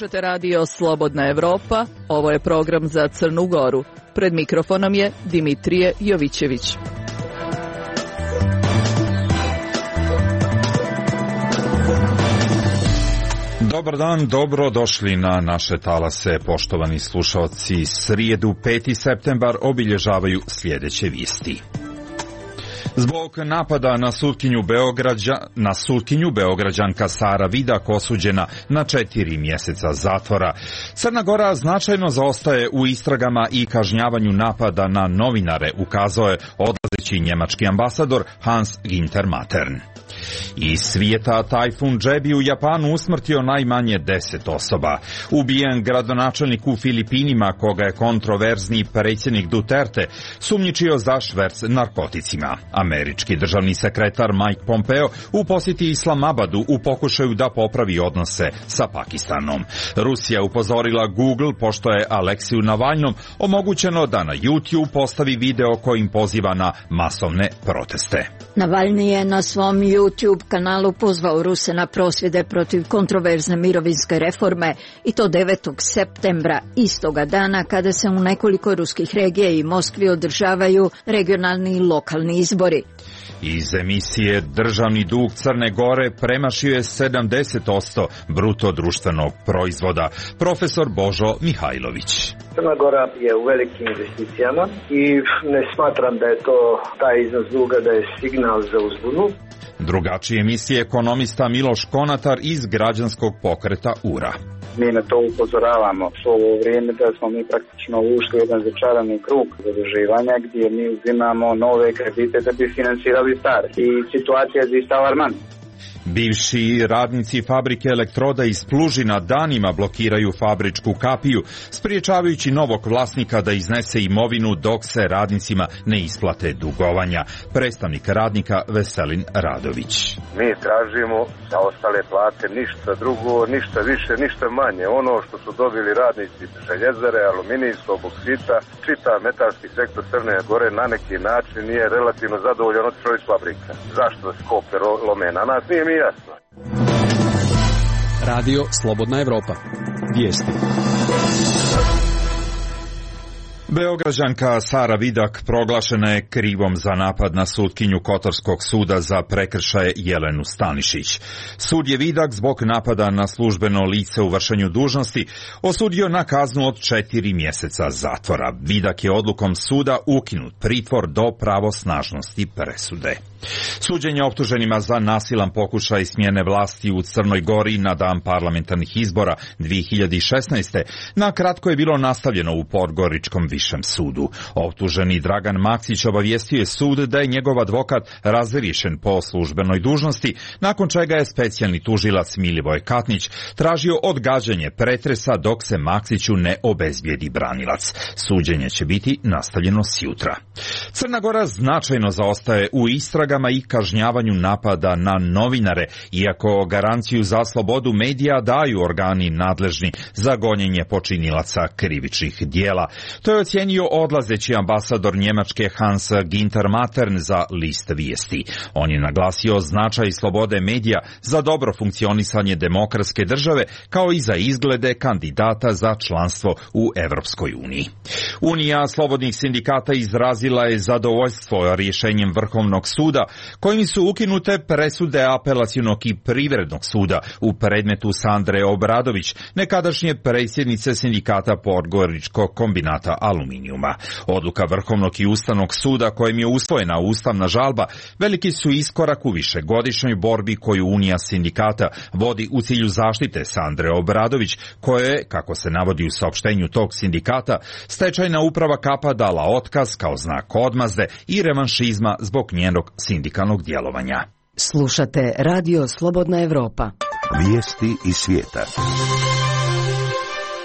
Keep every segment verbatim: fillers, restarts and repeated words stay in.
Slušate radio Slobodna Evropa, ovo je program za Crnu Goru. Pred mikrofonom je Dimitrije Jovićević. Dobar dan, dobro došli na naše talase, poštovani slušalci. Srijedu peti septembar obilježavaju sljedeće vijesti. Zbog napada na sutkinju Beograđa, na sutkinju Beograđanka Sara Vidak osuđena na četiri mjeseca zatvora. Crna Gora značajno zaostaje u istragama i kažnjavanju napada na novinare, ukazao je odlazeći njemački ambasador Hans Ginter Matern. Iz svijeta tajfun Jebi u Japanu usmrtio najmanje deset osoba. Ubijen gradonačelnik u Filipinima, koga je kontroverzni predsjednik Duterte sumnjičio za šverc narkoticima. Američki državni sekretar Mike Pompeo u posjeti Islamabadu u pokušaju da popravi odnose sa Pakistanom. Rusija upozorila Google, pošto je Aleksiju Navalnom omogućeno da na YouTube postavi video kojim poziva na masovne proteste. Navalni je na svom YouTube kanalu pozvao Ruse na prosvjede protiv kontroverzne mirovinske reforme i to devetog septembra, istoga dana kada se u nekoliko ruskih regija i Moskvi održavaju regionalni i lokalni izbori. Iz emisije Državni dug Crne Gore premašio je sedamdeset posto bruto društvenog proizvoda. Profesor Božo Mihajlović. Crna Gora je u velikim investicijama i ne smatram da je to taj iznos duga da je signal za uzbunu. Drugačije emisije ekonomista Miloš Konatar iz građanskog pokreta U R A. Mi na to upozoravamo svo ovo vrijeme da smo mi praktično ušli u jedan začarani krug zaduživanja gdje mi uzimamo nove kredite da bi financirali stare. I situacija je zaista alarmantna. Bivši radnici fabrike elektroda iz Plužina danima blokiraju fabričku kapiju, spriječavajući novog vlasnika da iznese imovinu dok se radnicima ne isplate dugovanja. Predstavnik radnika Veselin Radović. Mi tražimo za ostale plate ništa drugo, ništa više, ništa manje. Ono što su dobili radnici željezare, aluminijskog, boksita, čita metalski sektor Crne Gore na neki način nije relativno zadovoljan od svoje fabrika. Zašto skope lome na nas? Nije mi jasno. Radio Slobodna Evropa. Vijesti. Beograđanka Sara Vidak proglašena je krivom za napad na sutkinju Kotorskog suda za prekršaje Jelenu Stanišić. Sud je Vidak zbog napada na službeno lice u vršenju dužnosti osudio na kaznu od četiri mjeseca zatvora. Vidak je odlukom suda ukinut pritvor do pravosnažnosti presude. Suđenje optuženima za nasilan pokušaj smjene vlasti u Crnoj Gori na dan parlamentarnih izbora dvije hiljade šesnaeste. na kratko je bilo nastavljeno u Podgoričkom višem sudu. Optuženi Dragan Maksić obavijestio je sud da je njegov advokat razriješen po službenoj dužnosti, nakon čega je specijalni tužilac Milivoj Katnić tražio odgađanje pretresa dok se Maksiću ne obezbijedi branilac. Suđenje će biti nastavljeno sjutra. Crna Gora značajno zaostaje u istragama i kažnjavanju napada na novinare, iako garanciju za slobodu medija daju organi nadležni za gonjenje počinilaca krivičnih dijela. To je ocijenio odlazeći ambasador Njemačke Hans Ginter Matern za list vijesti. On je naglasio značaj slobode medija za dobro funkcionisanje demokratske države, kao i za izglede kandidata za članstvo u Evropskoj uniji. Unija slobodnih sindikata izrazila je zadovoljstvo rješenjem Vrhovnog suda, kojim su ukinute presude apelacionog i privrednog suda u predmetu Sandre Obradović, nekadašnje predsjednice sindikata Podgoričkog kombinata aluminijuma. Odluka Vrhovnog i Ustavnog suda kojim je usvojena ustavna žalba veliki su iskorak u višegodišnjoj borbi koju Unija sindikata vodi u cilju zaštite Sandre Obradović, koje je, kako se navodi u saopštenju tog sindikata, stečajna uprava Kapa dala otkaz kao znak odmazde i revanšizma zbog njenog sindikalnog djelovanja. Slušate Radio Slobodna Evropa. Vijesti iz svijeta.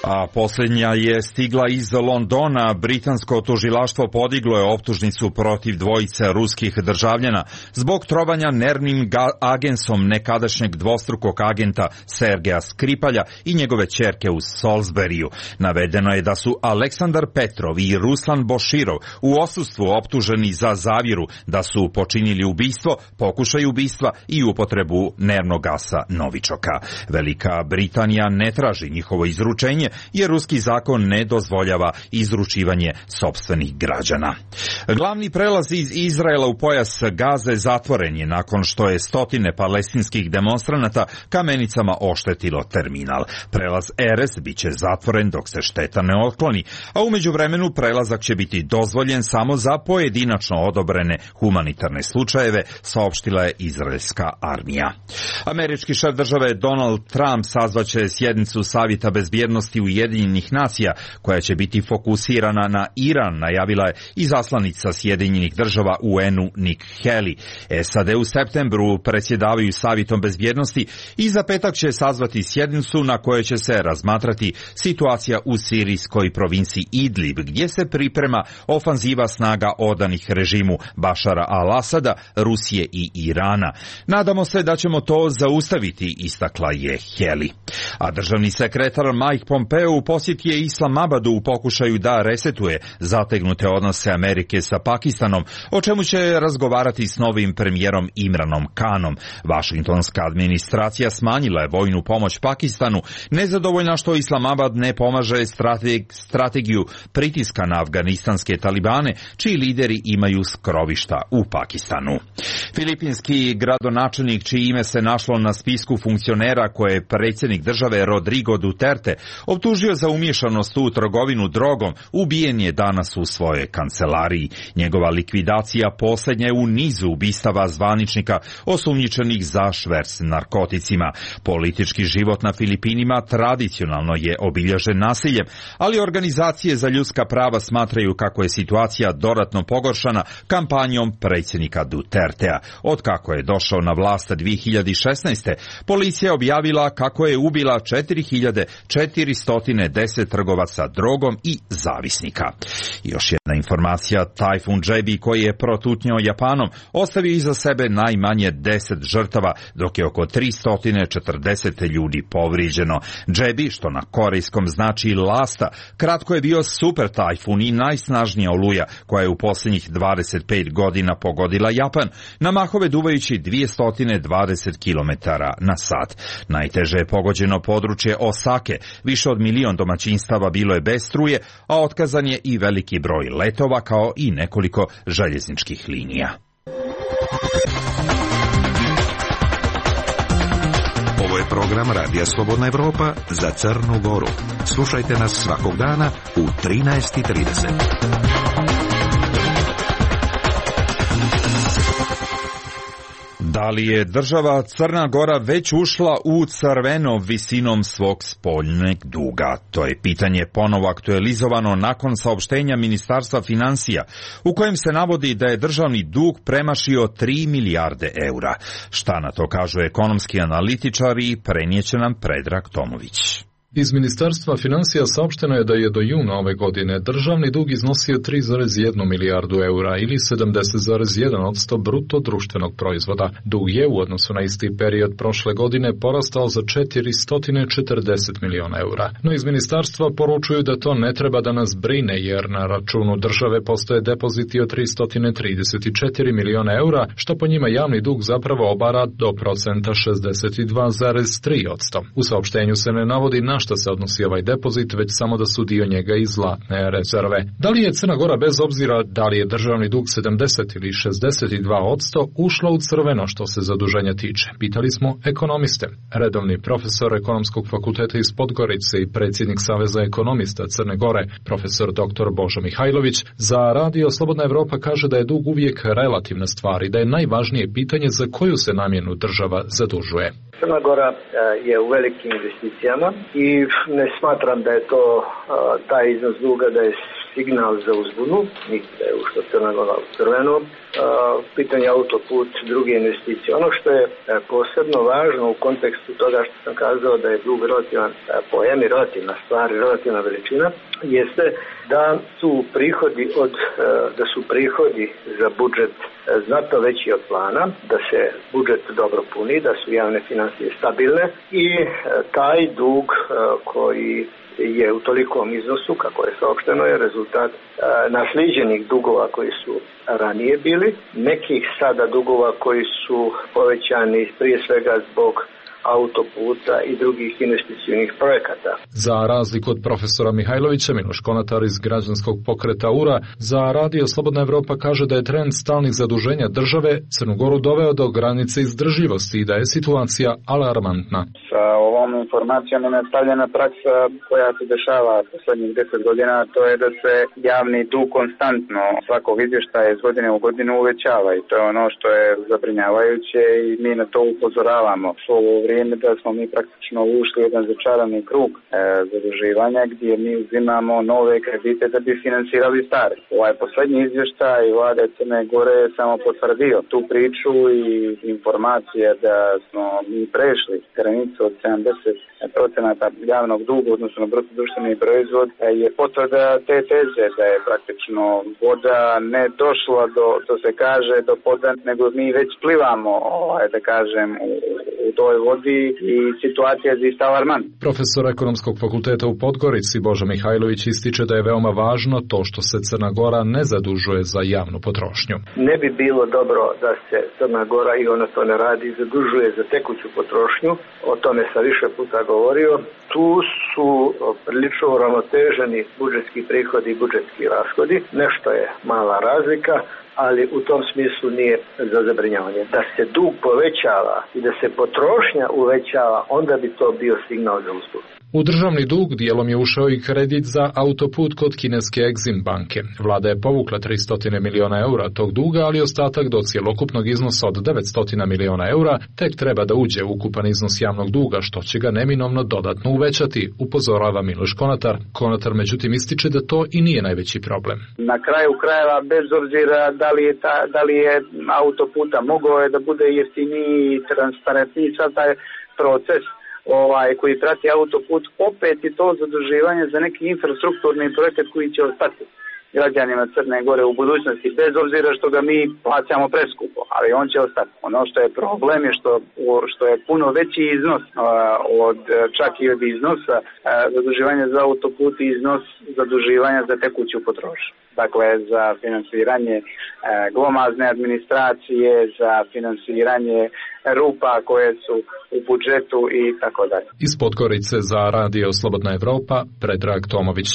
A posljednja je stigla iz Londona. Britansko tužilaštvo podiglo je optužnicu protiv dvojice ruskih državljana zbog trovanja nervnim agensom nekadašnjeg dvostrukog agenta Sergeja Skripalja i njegove ćerke u Salisburyu. Navedeno je da su Aleksandar Petrov i Ruslan Boširov u odsustvu optuženi za zavjeru, da su počinili ubistvo, pokušaj ubistva i upotrebu nervnog gasa novičoka. Velika Britanija ne traži njihovo izručenje jer ruski zakon ne dozvoljava izručivanje sopstvenih građana. Glavni prelaz iz Izraela u pojas Gaze zatvoren je nakon što je stotine palestinskih demonstranata kamenicama oštetilo terminal. Prelaz Erez bit će zatvoren dok se šteta ne otkloni, a u međuvremenu prelazak će biti dozvoljen samo za pojedinačno odobrene humanitarne slučajeve, saopštila je izraelska armija. Američki šef države Donald Trump sazvaće sjednicu Savjeta bezbjednosti Ujedinjenih nacija koja će biti fokusirana na Iran, najavila je izaslanica Sjedinjenih država u U N-u Nikki Haley. S A D u septembru predsjedavaju Savjetom bezbjednosti i za petak će sazvati sjednicu na kojoj će se razmatrati situacija u sirijskoj provinciji Idlib, gdje se priprema ofanziva snaga odanih režimu Bašara al-Asada, Rusije i Irana. Nadamo se da ćemo to zaustaviti, istakla je Haley. A državni sekretar Mike Pompeo posjetio je Islamabadu u pokušaju da resetuje zategnute odnose Amerike sa Pakistanom, o čemu će razgovarati s novim premijerom Imranom Khanom. Vašingtonska administracija smanjila je vojnu pomoć Pakistanu, nezadovoljna što Islamabad ne pomaže strateg, strategiju pritiska na afganistanske talibane, čiji lideri imaju skrovišta u Pakistanu. Filipinski gradonačelnik, čije ime se našlo na spisku funkcionera koje je predsjednik države Rodrigo Duterte optužio za umiješanost u trgovinu drogom, ubijen je danas u svojoj kancelariji. Njegova likvidacija posljednja je u nizu ubistava zvaničnika osumnjičenih za šverc narkoticima. Politički život na Filipinima tradicionalno je obilježen nasiljem, ali organizacije za ljudska prava smatraju kako je situacija dodatno pogoršana kampanjom predsjednika Dutertea. Od kako je došao na vlast dvije hiljade šesnaeste. policija je objavila kako je ubila četiri hiljade četiristo deset trgovaca drogom i zavisnika. Još jedna informacija, tajfun Jebi koji je protutnjao Japanom ostavio iza sebe najmanje deset žrtava, dok je oko tristo četrdeset ljudi povrijeđeno. Jebi, što na korejskom znači lasta, kratko je bio super tajfun i najsnažnija oluja koja je u posljednjih dvadeset pet godina pogodila Japan, na mahove duvajući dvjesto dvadeset kilometara na sat. Najteže je pogođeno područje Osake, više od milion domaćinstava bilo je bez struje, a otkazan je i veliki broj letova kao i nekoliko željezničkih linija. Ovo je program Radija Slobodna Evropa za Crnu Goru. Slušajte nas svakog dana u trinaest i trideset. Da li je država Crna Gora već ušla u crveno visinom svog spoljnog duga? To je pitanje ponovo aktualizovano nakon saopštenja Ministarstva financija, u kojem se navodi da je državni dug premašio tri milijarde eura. Šta na to kažu ekonomski analitičari, prenijeće nam Predrag Tomović. Iz Ministarstva financija saopšteno je da je do juna ove godine državni dug iznosio tri zarez jedna milijardu eura ili sedamdeset zarez jedan posto bruto društvenog proizvoda. Dug je u odnosu na isti period prošle godine porastao za četiristo četrdeset miliona eura. No iz Ministarstva poručuju da to ne treba da nas brine jer na računu države postoje depoziti od tristo trideset četiri miliona eura, što po njima javni dug zapravo obara do procenta šezdeset dva zarez tri posto. U saopštenju se ne navodi na što se odnosi ovaj depozit, već samo da su dio njega i zlatne rezerve. Da li je Crna Gora, bez obzira da li je državni dug sedamdeset ili šezdeset dva posto, ušla u crveno što se zaduženja tiče? Pitali smo ekonomiste. Redovni profesor Ekonomskog fakulteta iz Podgorice i predsjednik Saveza ekonomista Crne Gore, profesor doktor Božo Mihajlović, za Radio Slobodna Evropa kaže da je dug uvijek relativna stvar i da je najvažnije pitanje za koju se namjenu država zadužuje. Crna Gora je u velikim investicijama i ne smatram da je to taj iznos duga da je signal za uzbunu, niti da je ušla Crna Gora u crveno. Pitanje autoput, druge investicije. Ono što je posebno važno u kontekstu toga što sam kazao da je dug relativan pojem i relativna stvar i relativna veličina, jeste da su prihodi od da su prihodi za budžet znatno veći od plana, da se budžet dobro puni, da su javne financije stabilne i taj dug koji je u tolikom iznosu, kako je saopšteno, je rezultat e, naslijeđenih dugova koji su ranije bili, nekih sada dugova koji su povećani prije svega zbog autoputa i drugih investicijnih projekata. Za razliku od profesora Mihajlovića, Miloš Konatar iz građanskog pokreta U R A za Radio Slobodna Evropa kaže da je trend stalnih zaduženja države Crnu Goru doveo do granice izdržljivosti i da je situacija alarmantna. Sa ovom informacijom je nastavljena praksa koja se dešava poslednjih deset godina, to je da se javni dug konstantno svakog izvještaja iz godine u godinu uvećava i to je ono što je zabrinjavajuće i mi na to upozoravamo. Ovo vrijeme da smo mi praktično ušli u jedan začarani krug e, zaduživanja gdje mi uzimamo nove kredite da bi finansirali stare. Ovaj poslednji izvještaj vlade Crne Gore je samo potvrdio tu priču i informacije da smo mi prešli granicu od sedamdeset procenata javnog duga, odnosno na bruto društveni proizvod, je potvrda te teze da je praktično voda ne došla do, to se kaže, do poda, nego mi već plivamo, ovaj, da kažem, u, u toj vodi i situacija je zaista alarmantna. Profesor Ekonomskog fakulteta u Podgorici Božo Mihajlović ističe da je veoma važno to što se Crna Gora ne zadužuje za javnu potrošnju. Ne bi bilo dobro da se Crna Gora, i ona to ne radi, zadužuje za tekuću potrošnju. O tome sam više puta govorio. Tu su prilično uravnoteženi budžetski prihodi i budžetski rashodi. Nešto je mala razlika, ali u tom smislu nije za zabrinjavanje. Da se dug povećava i da se potrošnja uvećava, onda bi to bio signal za uzbunu. U državni dug dijelom je ušao i kredit za autoput kod kineske Exim banke. Vlada je povukla tristo miliona eura tog duga, ali ostatak do cjelokupnog iznosa od devetsto miliona eura tek treba da uđe u ukupan iznos javnog duga, što će ga neminovno dodatno uvećati, upozorava Miloš Konatar. Konatar međutim ističe da to i nije najveći problem. Na kraju krajeva, bez obzira da li je, ta, da li je autoputa mogao je da bude jeftiniji i transparentniji sad taj proces ovaj, koji prati autoput, opet je to zaduživanje za neki infrastrukturni projekat koji će ostati građanima Crne Gore u budućnosti, bez obzira što ga mi plaćamo preskupo, ali on će ostati. Ono što je problem je što, što je puno veći iznos od, čak i od iznosa zaduživanja za autoput i iznos zaduživanja za tekuću potrošnju. Dakle, za finansiranje glomazne administracije, za finansiranje rupa koje su u budžetu i tako dalje. Iz Podgorice za Radio Slobodna Evropa, Predrag Tomović.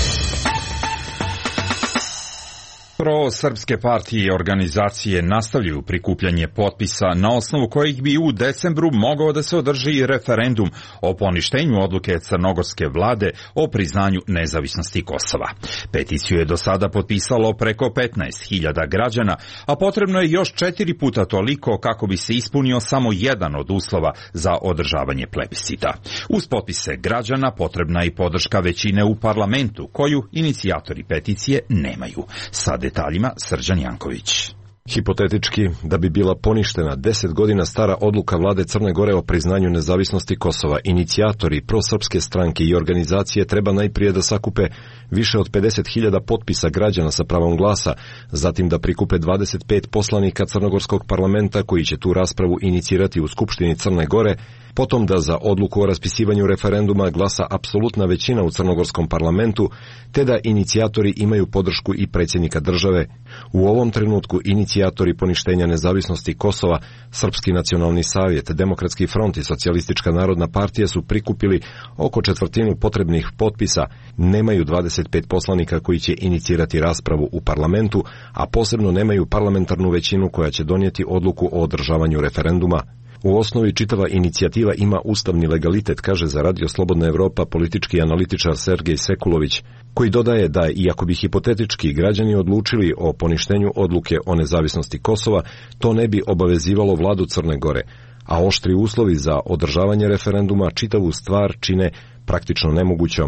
Pro-srpske partije i organizacije nastavljaju prikupljanje potpisa na osnovu kojih bi u decembru mogao da se održi referendum o poništenju odluke crnogorske vlade o priznanju nezavisnosti Kosova. Peticiju je do sada potpisalo preko petnaest hiljada građana, a potrebno je još četiri puta toliko kako bi se ispunio samo jedan od uslova za održavanje plebiscita. Uz potpise građana potrebna je i podrška većine u parlamentu, koju inicijatori peticije nemaju. Sa detaljima Srđan Janković. Hipotetički, da bi bila poništena deset godina stara odluka vlade Crne Gore o priznanju nezavisnosti Kosova, inicijatori prosrpske stranke i organizacije treba najprije da sakupe više od pedeset hiljada potpisa građana sa pravom glasa, zatim da prikupe dvadeset pet poslanika crnogorskog parlamenta koji će tu raspravu inicirati u Skupštini Crne Gore, potom da za odluku o raspisivanju referenduma glasa apsolutna većina u crnogorskom parlamentu, te da inicijatori imaju podršku i predsjednika države. U ovom trenutku inicijatori poništenja nezavisnosti Kosova, Srpski nacionalni savjet, Demokratski front i Socijalistička narodna partija su prikupili oko četvrtinu potrebnih potpisa, nemaju dvadeset pet poslanika koji će inicirati raspravu u parlamentu, a posebno nemaju parlamentarnu većinu koja će donijeti odluku o održavanju referenduma. U osnovi čitava inicijativa ima ustavni legalitet, kaže za Radio Slobodna Evropa politički analitičar Sergej Sekulović, koji dodaje da iako bi hipotetički građani odlučili o poništenju odluke o nezavisnosti Kosova, to ne bi obavezivalo vladu Crne Gore, a oštri uslovi za održavanje referenduma čitavu stvar čine praktično nemogućom.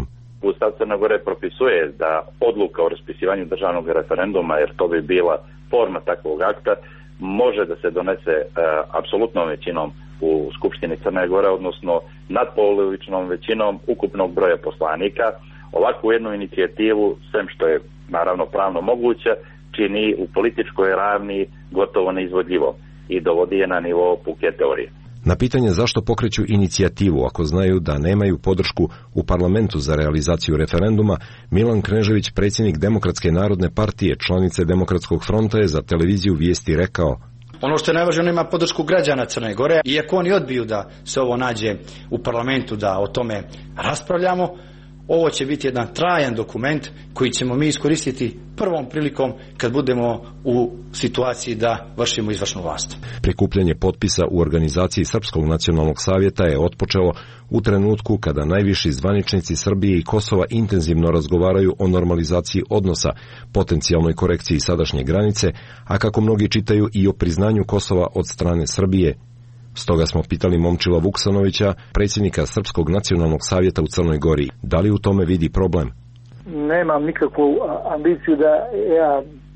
Ustav Crne Gore propisuje da odluka o raspisivanju državnog referenduma, jer to bi bila forma takvog akta, može da se donese e, apsolutnom većinom u Skupštini Crne Gore, odnosno nadpolovičnom većinom ukupnog broja poslanika. Ovakvu jednu inicijativu, sem što je naravno pravno moguća, čini u političkoj ravni gotovo neizvodljivo i dovodi je na nivo puke teorije. Na pitanje zašto pokreću inicijativu ako znaju da nemaju podršku u parlamentu za realizaciju referenduma, Milan Knežević, predsjednik Demokratske narodne partije, članice Demokratskog fronta, je za televiziju Vijesti rekao: ono što je najvažnije, nema podršku građana Crne Gore, iako oni odbiju da se ovo nađe u parlamentu, da o tome raspravljamo. Ovo će biti jedan trajan dokument koji ćemo mi iskoristiti prvom prilikom kad budemo u situaciji da vršimo izvršnu vlast. Prikupljanje potpisa u organizaciji Srpskog nacionalnog savjeta je otpočelo u trenutku kada najviši zvaničnici Srbije i Kosova intenzivno razgovaraju o normalizaciji odnosa, potencijalnoj korekciji sadašnje granice, a kako mnogi čitaju i o priznanju Kosova od strane Srbije. Stoga smo pitali Momčila Vuksanovića, predsjednika Srpskog nacionalnog savjeta u Crnoj Gori, da li u tome vidi problem. Nemam nikakvu ambiciju da ja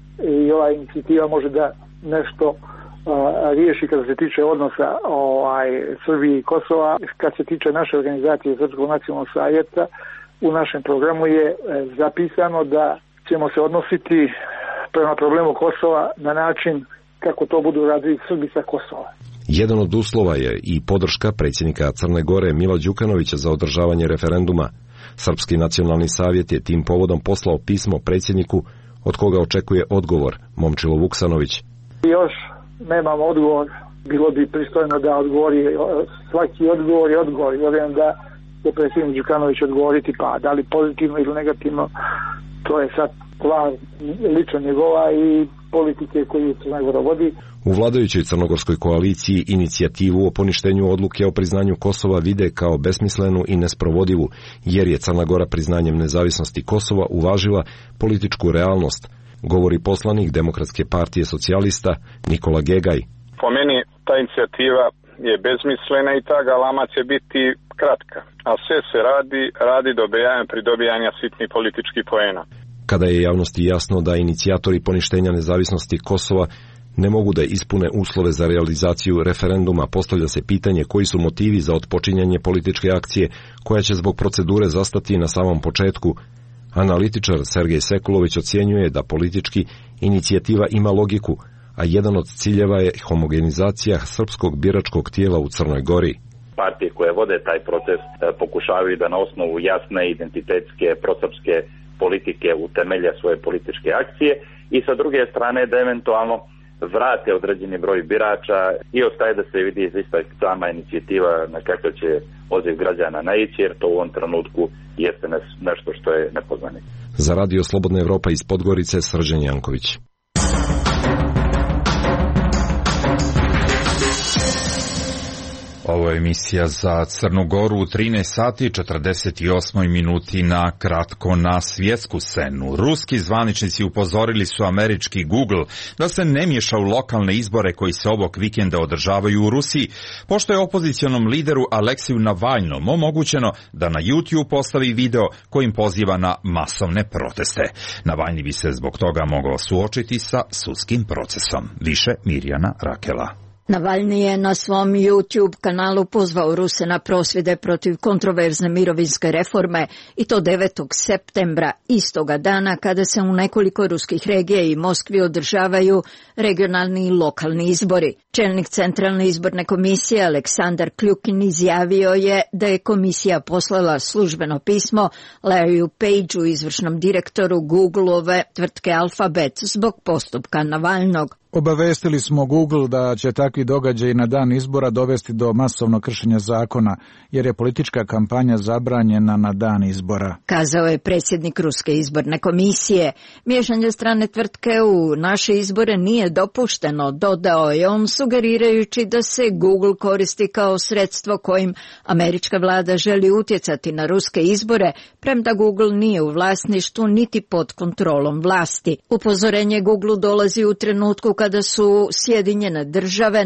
i ova inicijativa može da nešto a, riješi kada se tiče odnosa ovaj, Srbije i Kosova. Kad se tiče naše organizacije Srpskog nacionalnog savjeta, u našem programu je zapisano da ćemo se odnositi prema problemu Kosova na način kako to budu radili Srbi sa Kosova. Jedan od uslova je i podrška predsjednika Crne Gore Mila Đukanovića za održavanje referenduma. Srpski nacionalni savjet je tim povodom poslao pismo predsjedniku od koga očekuje odgovor. Momčilo Vuksanović: još nemam odgovor, bilo bi pristojno da odgovori, svaki odgovor je odgovor. Vjerujem da će predsjednik Đukanović odgovoriti, pa da li pozitivno ili negativno, to je sad stvar lično njegova i politike koju Crna Gora vodi. U vladajućoj crnogorskoj koaliciji inicijativu o poništenju odluke o priznanju Kosova vide kao besmislenu i nesprovodivu, jer je Crna Gora priznanjem nezavisnosti Kosova uvažila političku realnost, govori poslanik Demokratske partije socijalista Nikola Gegaj. Po meni ta inicijativa je bezmislena i ta galama će biti kratka, a sve se radi, radi dobijanja pridobijanja sitnih političkih poena. Kada je javnosti jasno da inicijatori poništenja nezavisnosti Kosova ne mogu da ispune uslove za realizaciju referenduma, postavlja se pitanje koji su motivi za otpočinjanje političke akcije koja će zbog procedure zastati na samom početku. Analitičar Sergej Sekulović ocjenjuje da politički inicijativa ima logiku, a jedan od ciljeva je homogenizacija srpskog biračkog tijela u Crnoj Gori. Partije koje vode taj proces pokušavaju da na osnovu jasne identitetske prosrpske politike utemelja svoje političke akcije i sa druge strane da eventualno vrate određeni broj birača i ostaje da se vidi izista sama inicijativa na kakav će odziv građana naići, jer to u ovom trenutku jeste nešto što je nepoznanica. Za Radio Slobodna Evropa iz Podgorice, Srđan Janković. Ovo je emisija za Crnu Goru u trinaest sati i četrdeset osam minuti. Na kratko na svjetsku scenu. Ruski zvaničnici upozorili su američki Google da se ne miješa u lokalne izbore koji se ovog vikenda održavaju u Rusiji, pošto je opozicionom lideru Aleksiju Navalnom omogućeno da na YouTube postavi video kojim poziva na masovne proteste. Navalni bi se zbog toga mogao suočiti sa sudskim procesom. Više Mirjana Rakela. Navalni je na svom YouTube kanalu pozvao Ruse na prosvjede protiv kontroverzne mirovinske reforme i to devetog septembra, istoga dana kada se u nekoliko ruskih regija i Moskvi održavaju regionalni i lokalni izbori. Čelnik Centralne izborne komisije Aleksandar Kljukin izjavio je da je komisija poslala službeno pismo Larryu Pageu, izvršnom direktoru Google-ove tvrtke Alphabet, zbog postupka Navalnog. Obavestili smo Google da će takvi događaji na dan izbora dovesti do masovnog kršenja zakona, jer je politička kampanja zabranjena na dan izbora, kazao je predsjednik Ruske izborne komisije. Miješanje strane tvrtke u naše izbore nije dopušteno, dodao je on, sugerirajući da se Google koristi kao sredstvo kojim američka vlada želi utjecati na ruske izbore, premda Google nije u vlasništvu niti pod kontrolom vlasti. Upozorenje Google dolazi u trenutku kada su Sjedinjene države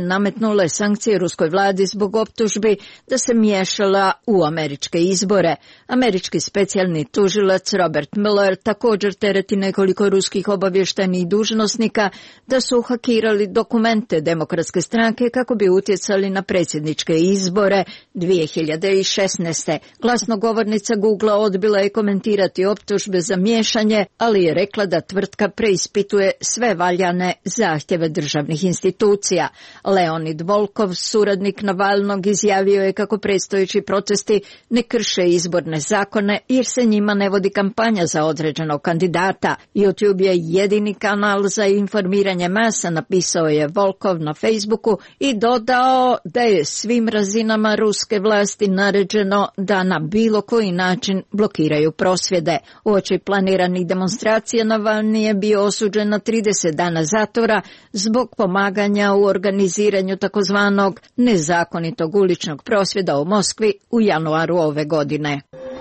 nametnule sankcije ruskoj vladi zbog optužbi da se miješala u američke izbore. Američki specijalni tužilac Robert Mueller također tereti nekoliko ruskih obavještajnih dužnosnika da su hakirali dokumente Demokratske stranke kako bi utjecali na predsjedničke izbore dvije hiljade šesnaeste. Glasnogovornica Googlea odbila je komentirati optužbe za miješanje, ali je rekla da tvrtka preispituje sve valjane zahtjeve državnih institucija. Leonid Volkov, suradnik Navalnog, izjavio je kako predstojeći protesti ne krše izborne zakone jer se njima ne vodi kampanja za određenog kandidata. YouTube je jedini kanal za informiranje masa, napisao je Volkov na Facebooku i dodao da je svim razinama ruske vlasti naređeno da na bilo koji način blokiraju prosvjede. Uoči planiranih demonstracija Navalni je bio osuđen na trideset dana zatvora zbog pomaganja u organiziranju takozvanog nezakonitog uličnog prosvjeda u Moskvi u januaru ove godine.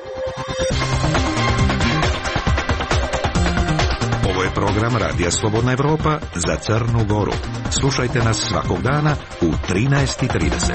Ovo je program Radija Slobodna Evropa za Crnu Goru. Slušajte nas svakog dana u trinaest i trideset.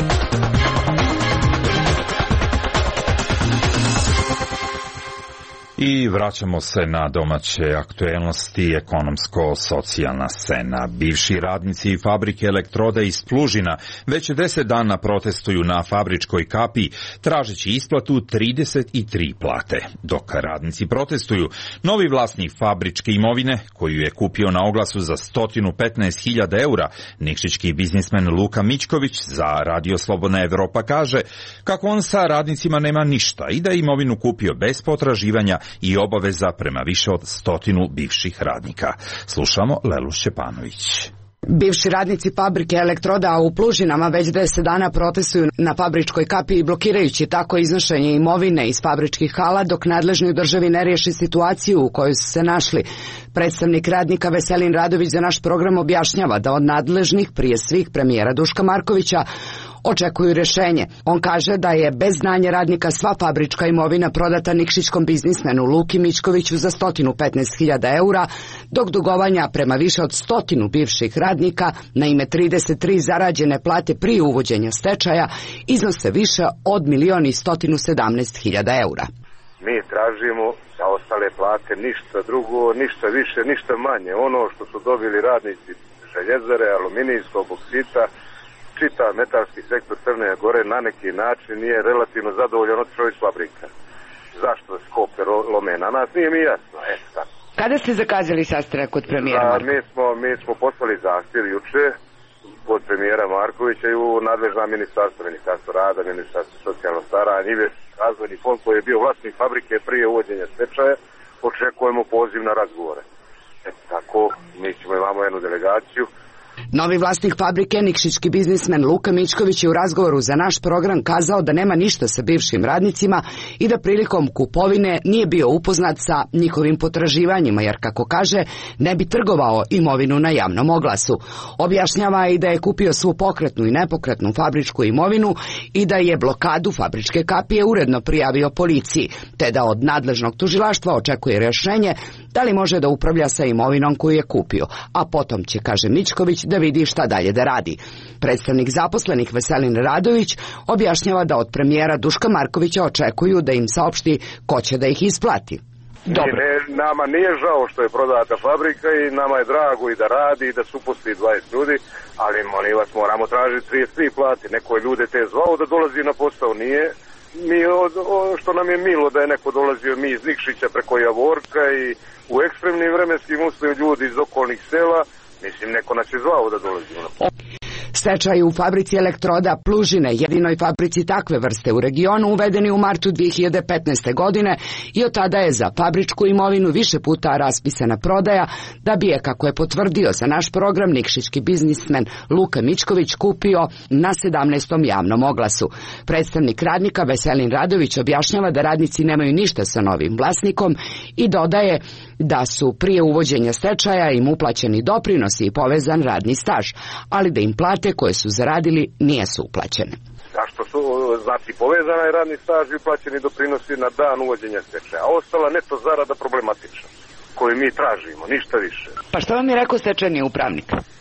I vraćamo se na domaće aktuelnosti, ekonomsko-socijalna scena. Bivši radnici fabrike elektroda iz Plužina već deset dana protestuju na fabričkoj kapiji, tražeći isplatu trideset tri plate. Dok radnici protestuju, novi vlasnik fabričke imovine, koju je kupio na oglasu za sto petnaest hiljada eura, nikšićki biznismen Luka Mićković za Radio Slobodna Evropa kaže kako on sa radnicima nema ništa i da je imovinu kupio bez potraživanja i obaveza prema više od stotinu bivših radnika. Slušamo Lelu Šćepanović. Bivši radnici fabrike elektroda u Plužinama već deset dana protestuju na fabričkoj kapiji, blokirajući tako iznošenje imovine iz fabričkih hala dok nadležni u državi ne riješi situaciju u kojoj su se našli. Predstavnik radnika Veselin Radović za naš program objašnjava da od nadležnih, prije svih premijera Duška Markovića, očekuju rješenje. On kaže da je bez znanja radnika sva fabrička imovina prodata nikšićkom biznismenu Luki Mićkoviću za sto petnaest hiljada eura, dok dugovanja prema više od stotinu bivših radnika na ime trideset tri zarađene plate prije uvođenja stečaja iznose više od milion i stotinu sedamnaest hiljada eura. Mi tražimo za ostale plate ništa drugo, ništa više, ništa manje. Ono što su dobili radnici željezare, aluminijskog, boksita, čitav metalski sektor Crne Gore na neki način nije relativno zadovoljan od iz fabrika. Zašto skope lome na nas, nije mi jasno. E, tako. Kada ste zakazali sastanak kod premijera Markovića? Mi smo, mi smo poslali zahtjev juče kod premijera Markovića i u nadležna ministarstva, ministarstvo rada, ministarstvo socijalnog staranja i razvojni fond koji je bio vlasnik fabrike prije uvođenja stečaja, očekujemo poziv na razgovore. E, tako, mi ćemo imamo jednu delegaciju. Novi vlasnik fabrike, nikšićki biznismen Luka Mićković, je u razgovoru za naš program kazao da nema ništa sa bivšim radnicima i da prilikom kupovine nije bio upoznat sa njihovim potraživanjima, jer kako kaže, ne bi trgovao imovinu na javnom oglasu. Objašnjava i da je kupio svu pokretnu i nepokretnu fabričku imovinu i da je blokadu fabričke kapije uredno prijavio policiji, te da od nadležnog tužilaštva očekuje rješenje da li može da upravlja sa imovinom koju je kupio, a potom će, kaže Mićković, da vidi šta dalje da radi. Predstavnik zaposlenih Veselin Radović objašnjava da od premijera Duška Markovića očekuju da im saopšti ko će da ih isplati. Dobro. Ne, nama nije žao što je prodata fabrika i nama je drago i da radi i da su uposli dvadeset ljudi, ali molim vas, moramo tražiti trideset tri plate. Neko je ljude te zvao da dolazi na posao, nije mi od, o, što nam je milo da je neko dolazio mi iz Nikšića preko Javorka i u ekstremnim vremenskim uslovima ljudi iz okolnih sela. Mislim, neko nas je zvao da dolazi na posao. Stečaj u fabrici elektroda Plužine, jedinoj fabrici takve vrste u regionu, uvedeni u martu dvije hiljade petnaeste. godine i od tada je za fabričku imovinu više puta raspisana prodaja, da bi je, kako je potvrdio za naš program, nikšićki biznismen Luka Mićković kupio na sedamnaestom javnom oglasu. Predstavnik radnika Veselin Radović objašnjava da radnici nemaju ništa sa novim vlasnikom i dodaje da su prije uvođenja stečaja im uplaćeni doprinosi i povezan radni staž, ali da im plate koje su zaradili nisu uplaćene. Zašto su, znači, povezana je radni staž i uplaćeni doprinosi na dan uvođenja stečaja, a ostala neto zarada problematična, koju mi tražimo, ništa više. Pa što vam je rekao stečajni upravnik?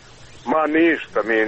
Ma ništa, mi,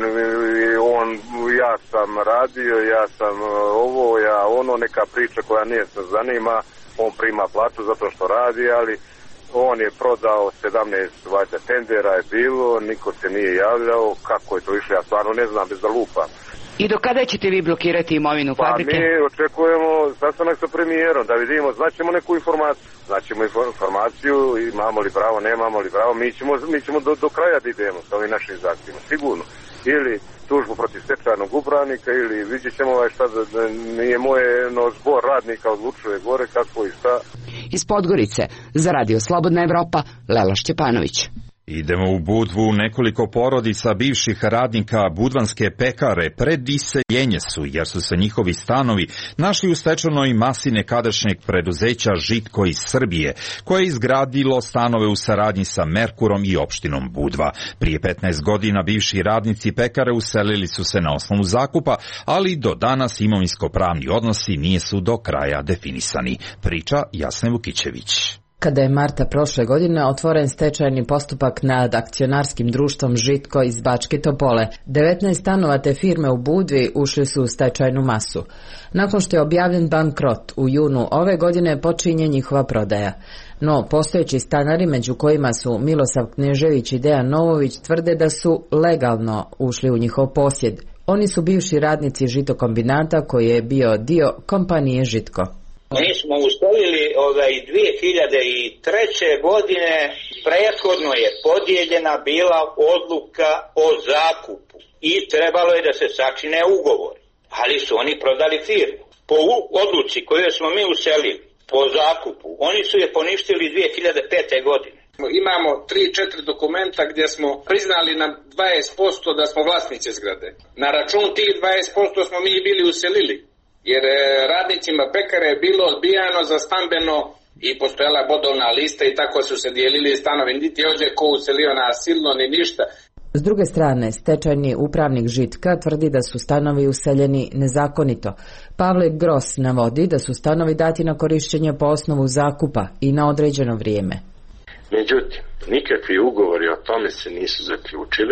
on, ja sam radio, ja sam ovo, ja ono, neka priča koja nije se zanima, on prima platu zato što radi, ali on je prodao sedamnaest valjda tendera je bilo, niko se nije javljao, kako je to išlo, ja stvarno ne znam, bez da lupa. I do kada ćete vi blokirati imovinu pa fabrike? Pa mi očekujemo sastanak sa premijerom, da vidimo, znaćemo neku informaciju, znaćemo informaciju, imamo li pravo, nemamo li pravo, mi ćemo, mi ćemo do, do kraja da idemo sa ovim našim zahtjevima, sigurno. Ili tužbu protiv stečajnog upravnika, ili vidjet ćemo ovaj šta, da, da nije moje no, zbor radnika odlučuje gore kako i šta. Iz Podgorice, za Radio Slobodna Evropa, Lela Šćepanović. Idemo u Budvu. Nekoliko porodica bivših radnika budvanske pekare pred iseljenje su, jer su se njihovi stanovi našli u stečajnoj masi nekadašnjeg preduzeća Žitko iz Srbije, koje je izgradilo stanove u saradnji sa Merkurom i opštinom Budva. Prije petnaest godina bivši radnici pekare uselili su se na osnovu zakupa, ali do danas imovinsko-pravni odnosi nisu do kraja definisani. Priča Jasne Vukićević. Kada je marta prošle godine otvoren stečajni postupak nad akcionarskim društvom Žitko iz Bačke Topole, devetnaest stanova te firme u Budvi ušli su u stečajnu masu. Nakon što je objavljen bankrot u junu ove godine počinje njihova prodaja. No, postojeći stanari, među kojima su Milosav Knežević i Dejan Novović, tvrde da su legalno ušli u njihov posjed. Oni su bivši radnici Žitokombinata koji je bio dio kompanije Žitko. Mi smo ustavili ovaj dvije hiljade treće. godine, prethodno je podijeljena bila odluka o zakupu i trebalo je da se sačine ugovor, ali su oni prodali firmu. Po odluci koju smo mi uselili, po zakupu, oni su je poništili dvije hiljade pete. godine. Imamo tri četiri dokumenta gdje smo priznali na dvadeset posto da smo vlasnici zgrade. Na račun tih dvadeset posto smo mi bili uselili. Jer radnicima pekare je bilo odbijano za stambeno i postojala bodovna lista i tako su se dijelili stanovi, niti ovdje ko uselio nasilno ni ništa. S druge strane, stečajni upravnik Žitka tvrdi da su stanovi useljeni nezakonito. Pavle Gros navodi da su stanovi dati na korišćenje po osnovu zakupa i na određeno vrijeme. Međutim, nikakvi ugovori o tome se nisu zaključili,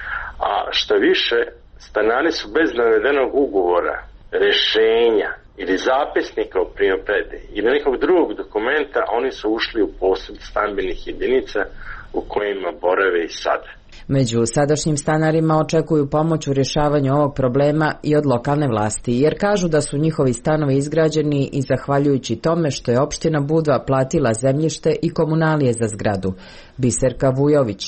a što više, stanari su bez navedenog ugovora, rješenja ili zapisnika o primopredaji ili nekog drugog dokumenta, oni su ušli u posjed stambenih jedinica u kojima borave i sada. Među sadašnjim stanarima očekuju pomoć u rješavanju ovog problema i od lokalne vlasti, jer kažu da su njihovi stanovi izgrađeni i zahvaljujući tome što je opština Budva platila zemljište i komunalije za zgradu. Biserka Vujović.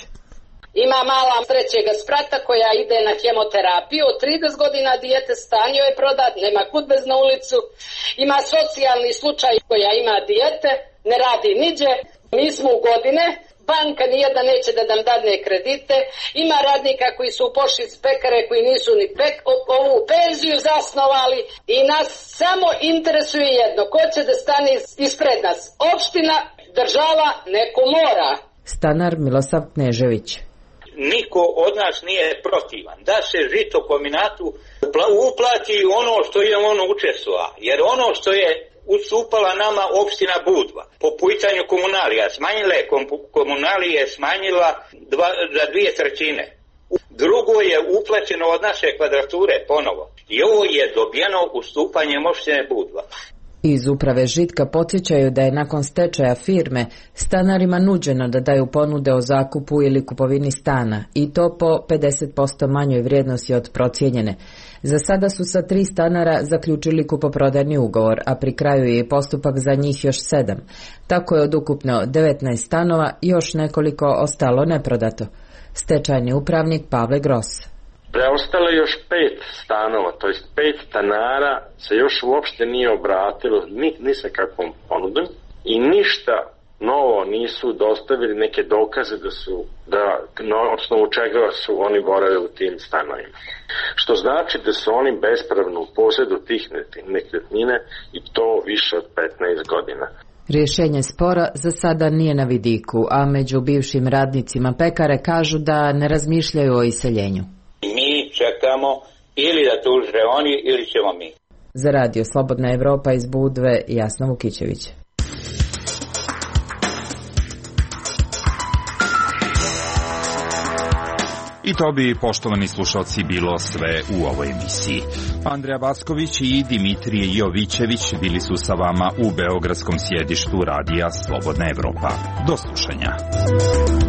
Ima mala trećega sprata koja ide na hemoterapiju, od trideset godina dijete stanio je prodat, nema kud bez na ulicu, ima socijalni slučaj koja ima dijete, ne radi niđe, mi smo u godine, banka nijedna neće da nam dadne kredite, ima radnika koji su u Pošic pekare koji nisu ni pek, ovu penziju zasnovali i nas samo interesuje jedno, ko će da stane ispred nas, opština, država, neko mora. Stanar Milosav Knežević. Niko od nas nije protivan da se Žitokombinatu uplati ono što je ono učestvovao, jer ono što je ustupala nama opština Budva po pitanju komunalija, smanjila je komunalije, smanjila dva, za dvije trećine. Drugo je uplaćeno od naše kvadrature ponovo i ovo je dobijeno ustupanjem opštine Budva. Iz uprave Žitka podsjećaju da je nakon stečaja firme stanarima nuđeno da daju ponude o zakupu ili kupovini stana i to po pedeset posto manjoj vrijednosti od procijenjene. Za sada su sa tri stanara zaključili kupoprodajni ugovor, a pri kraju je postupak za njih još sedam. Tako je od ukupno devetnaest stanova još nekoliko ostalo neprodato. Stečajni upravnik Pavle Gros. Preostalo je još pet stanova, to jest pet stanara se još uopšte nije obratilo ni, ni sa kakvom ponudom i ništa novo nisu dostavili neke dokaze da su, da na osnovu čega su oni borave u tim stanovima. Što znači da su oni bespravno u posjedu tih nekretnine i to više od petnaest godina. Rješenje spora za sada nije na vidiku, a među bivšim radnicima pekare kažu da ne razmišljaju o iseljenju. Mi čekamo ili da tuže oni ili ćemo mi. Za Radio Slobodna Evropa iz Budve, Jasna Vukićević. I to bi, poštovani slušalci, bilo sve u ovoj emisiji. Andreja Vasković i Dimitrije Jovićević bili su sa vama u beogradskom sjedištu Radija Slobodna Evropa. Do slušanja.